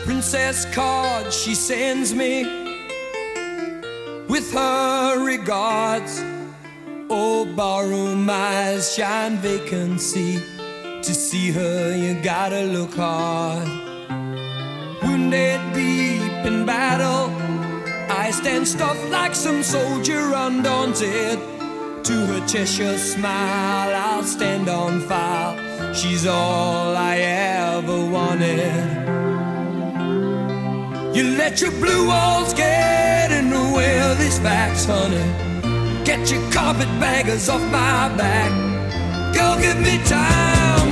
Princess card she sends me with her regards. Oh, barroom eyes shine vacancy. To see her you gotta look hard. Wounded deep in battle, I stand stuffed like some soldier undaunted. To her Cheshire smile I'll stand on file. She's all I ever wanted. You let your blue walls get in the way of these facts, honey. Get your carpetbaggers off my back. Girl, give me time,